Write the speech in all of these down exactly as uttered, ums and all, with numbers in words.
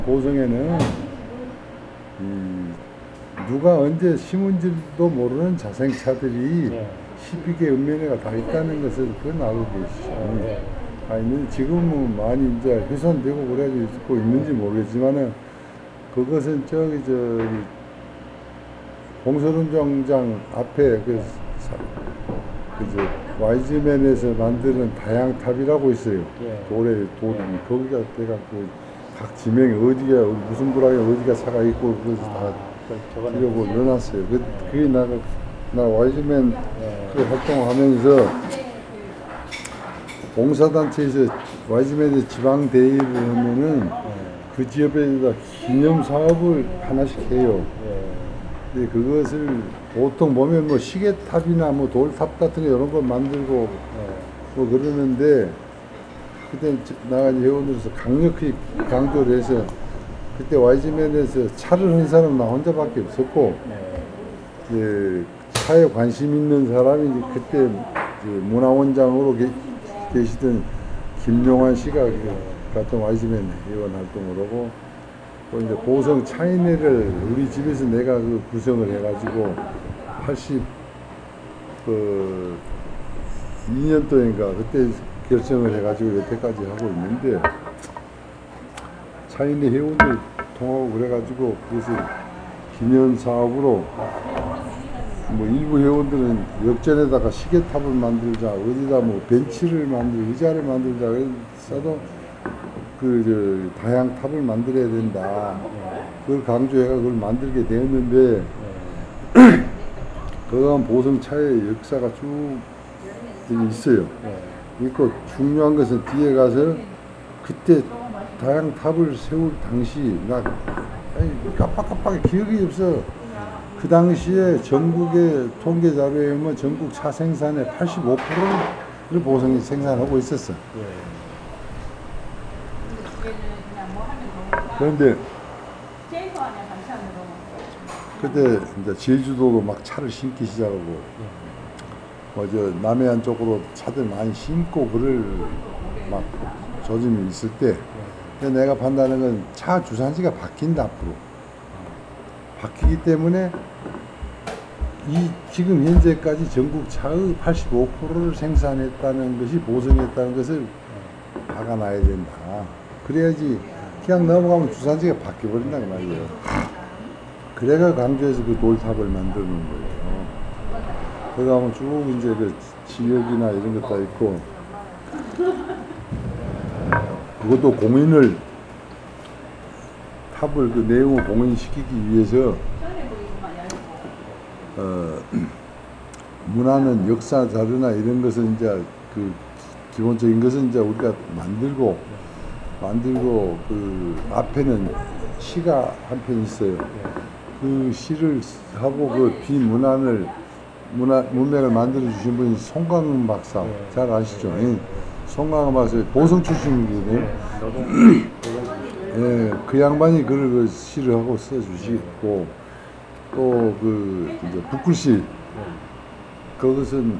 고성에는 이 누가 언제 심은지도 모르는 자생차들이 네. 십이 개 읍면회가 다 있다는 것을 그건 알고 계시죠. 네. 아니 지금은 많이 이제 훼손되고 그래가지고 있고 있는지 모르겠지만은 그것은 저기 저기 공설운동장 앞에 그 그저 와이즈맨에서 만드는 다양탑이라고 있어요. 예. 돌에 돌이 거기가 내가 그 각 지명이 어디가 무슨 부락에 어디가 차가 있고 그것을 다 저거는 하려고 넣어놨어요. 그 그게 나가 나 와이즈맨 네. 그 활동하면서 봉사단체에서 와이즈맨의 지방 대회를 하면은 그 지역에다 기념 사업을 하나씩 해요. 예. 근데 그것을 보통 보면 뭐 시계탑이나 뭐 돌탑 같은 거 이런 거 만들고 뭐 그러는데 그때 나가 회원으로서 강력히 강조를 해서 그때 와이즈맨에서 차를 한 사람은 나 혼자밖에 없었고 이제 차에 관심 있는 사람이 이제 그때 이제 문화원장으로 계, 계시던 김용환 씨가 같은 와이즈맨 회원 활동을 하고 또 이제 고성 차이네를 우리 집에서 내가 그 구성을 해가지고 팔십 그 이 년도인가 그때 결정을 해가지고 여태까지 하고 있는데 차이네 회원들 통하고 그래가지고 그래서 기념 사업으로 뭐 일부 회원들은 역전에다가 시계탑을 만들자 어디다 뭐 벤치를 만들 의자를 만들자 그래서 그 저 다양탑을 만들어야 된다 그걸 강조해가 그걸 만들게 되었는데 그간 보성차의 역사가 쭉 있어요. 있고 중요한 것은 뒤에 가서 그때 다양탑을 세울 당시 나 아니, 깜빡깜빡 기억이 없어. 그 당시에 전국의 통계 자료에 보면 전국 차 생산의 팔십오 퍼센트를 보성이 생산하고 있었어. 그런데 그때 이제 제주도로 막 차를 신기 시작하고 뭐 저 남해안 쪽으로 차들 많이 신고 그럴 막 조짐이 있을 때 내가 판단하는 건 차 주산지가 바뀐다 앞으로 바뀌기 때문에 이 지금 현재까지 전국 차의 팔십오 퍼센트를 생산했다는 것이 보성했다는 것을 박아놔야 된다. 그래야지 그냥 넘어가면 주산지가 바뀌어버린다는 말이에요. 그래가 강조해서 그 돌탑을 만드는 거예요. 거기 가면 쭉 이제 그 지역이나 이런 것 다 있고 그것도 공인을 탑을 그 내용을 공인시키기 위해서 어, 문화는 역사 자료나 이런 것은 이제 그 기본적인 것은 이제 우리가 만들고 만들고 그 앞에는 시가 한 편 있어요. 그 시를 하고 그 비문안을 문화 문맥을 만들어 주신 분이 송강은 박사 잘 아시죠? 예. 송강은 박사 보성 출신이거든요. 예, 그 양반이 그걸 그 시를 하고 써 주시고 또 그 이제 북글씨 그것은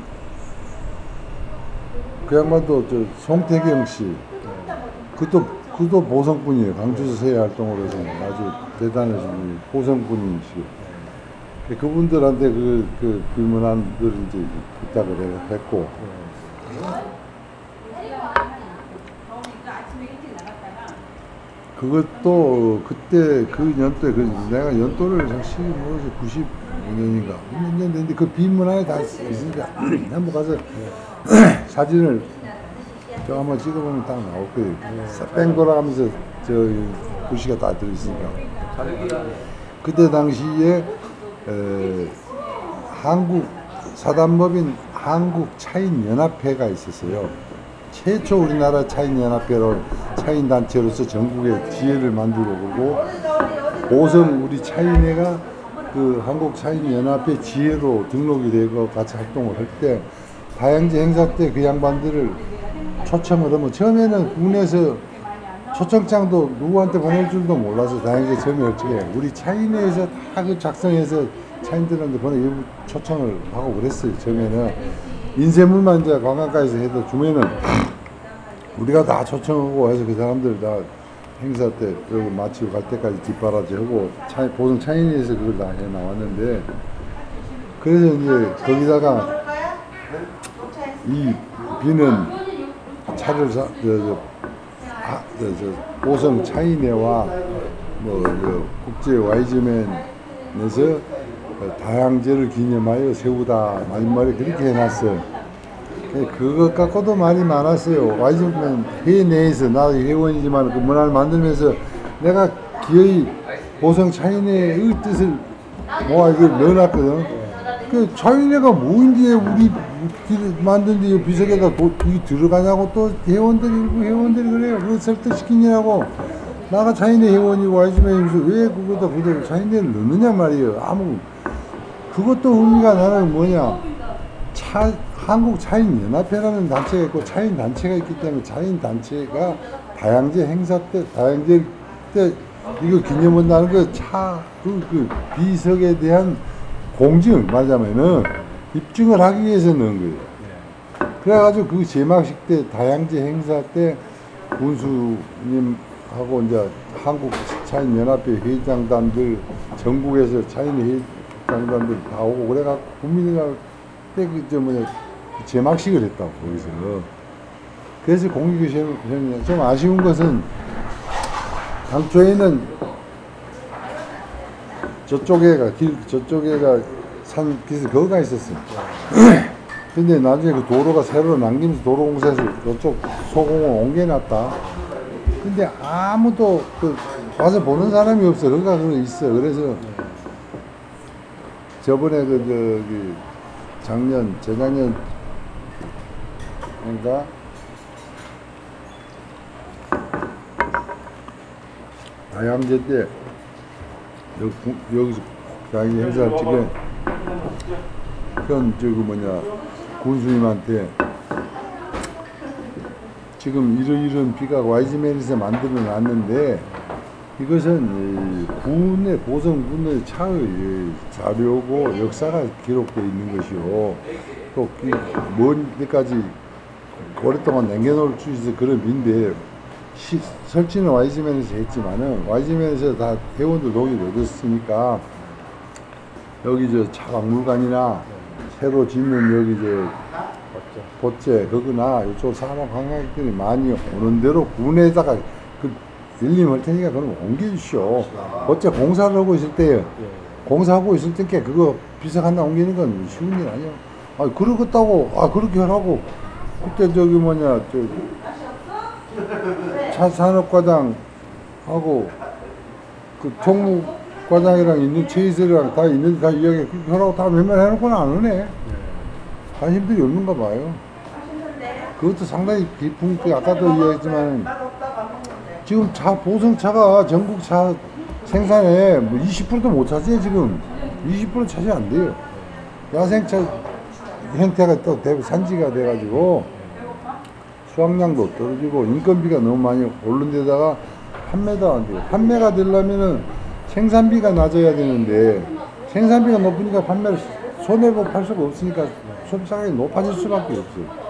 그 양반도 저 송태경 씨 그것도 그도 보성분이에요. 강주에서 세해 활동을 해서 아주 대단하신 분이 보성분이시고 그분들한테 그, 그, 불문안들을 이제 부탁을 했고. 그것도 그때 그 연도에 그 내가 연도를 사실 모르지 구십오 년인가 몇 년 됐는데 그 빈문안에 다 있으니까 한번 가서 사진을 저 한번 찍어보면 딱 나올 거예요. 뺑 돌아가면서 저 글씨가 다 들어있으니까. 그때 당시에 에, 한국 사단법인 한국 차인연합회가 있었어요. 최초 우리나라 차인연합회로 차인단체로서 전국에 지회를 만들고 그러고 보성 우리 차인회가 그 한국 차인연합회 지회로 등록이 되고 같이 활동을 할 때 다양제 행사 때 그 양반들을 초청을 하면 처음에는 국내에서 초청장도 누구한테 보낼 줄도 몰라서 다행히 처음에 어떻게 우리 차인회에서 다 그 작성해서 차인들한테 보내 초청을 하고 그랬어요. 처음에는 인쇄물만 이제 관광가에서 해도 주면은 우리가 다 초청하고 해서 그 사람들 다 행사 때 그리고 마치고 갈 때까지 뒷바라지 하고 차, 보성 차이니에서 그걸 다 해 나왔는데 그래서 이제 거기다가 이 비는 차를 사, 저, 저, 아, 저, 저, 보성 차이네와 뭐, 그 국제 와이즈맨에서 다양제를 기념하여 세우다 마지막에 그렇게 해놨어요. 그것 갖고도 말이 많았어요. 와이즈맨 회의 내에서 나도 회원이지만 그 문화를 만들면서 내가 기어이 보성 차이네의 뜻을 모아 이걸 넣어놨거든. 그 차이네가 뭐인데 우리 만든 데 비석에다 도, 이게 들어가냐고 또 회원들이 일부 회원들이 그래요. 그거 설득시키냐고. 나가 차이네 회원이고 와이즈맨이면서 왜 그거다 그대로 차이네를 넣느냐 말이에요. 아무 그것도 의미가 나는 뭐냐. 차 한국 차인 연합회라는 단체가 있고 차인 단체가 있기 때문에 차인 단체가 다양제 행사 때 다양제 때 이거 기념한다는 거차그 그 비석에 대한 공증 말하자면은 입증을 하기 위해서 넣은 거예요. 그래가지고 그 제막식 때 다양제 행사 때 군수님하고 이제 한국 차인 연합회 회장단들 전국에서 차인 회장단들 다 오고 그래갖고 국민이랑 때그저 뭐냐 제막식을 했다고 거기서. 그래서 공익의 시험이 좀 아쉬운 것은 당초에는 저쪽에가 길 저쪽에가 산 기스 거가 있었어. 근데 나중에 그 도로가 새로 남기면서 도로공사에서 저쪽 소공을 옮겨놨다. 근데 아무도 그 와서 보는 사람이 없어. 거기가 그거 있어. 그래서 저번에 그 저기 작년 재작년 그러니까 다양제 때 여기, 여기서 다양제 행사 찍은 현 저그 뭐냐 군수님한테 지금 이런 이런 비가 와이즈맨에서 만들어 놨는데 이것은 군의 보성군의 차의 자료고 역사가 기록되어 있는 것이요. 또 먼 데까지 오랫동안 남겨놓을 수 있어 그런 비인데 시, 설치는 와이즈맨에서 했지만은 와이즈맨에서 다 회원들 동의를 얻었으니까 여기 저 차박물관이나 새로 짓는 여기 저 보채 그거나 이쪽 산업 관광객들이 많이 오는 대로 군에다가 그 일림할 테니까 그럼 옮겨주시오. 어째 공사를 하고 있을 때, 공사하고 있을 때 그거 비석 하나 옮기는 건 쉬운 일 아니야. 아, 그러겠다고, 아, 그렇게 하라고. 그때 저기 뭐냐, 저, 차산업과장하고 그 총무과장이랑 있는 최이슬이랑 다 있는, 다 이야기 그렇게 하라고 다 몇몇 해놓고는 안 오네. 관심들이 없는가 봐요. 그것도 상당히 깊은, 그 아까도 이야기했지만, 지금 차, 보성차가 전국 차 생산에 뭐 이십 퍼센트도 못 차지해, 지금. 이십 퍼센트 차지 안 돼요. 야생차 형태가 또 대부 산지가 돼가지고 수확량도 떨어지고 인건비가 너무 많이 오른 데다가 판매도 안 돼요. 판매가 되려면은 생산비가 낮아야 되는데 생산비가 높으니까 판매를 손해보고 팔 수가 없으니까 소비 가격이 높아질 수밖에 없어요.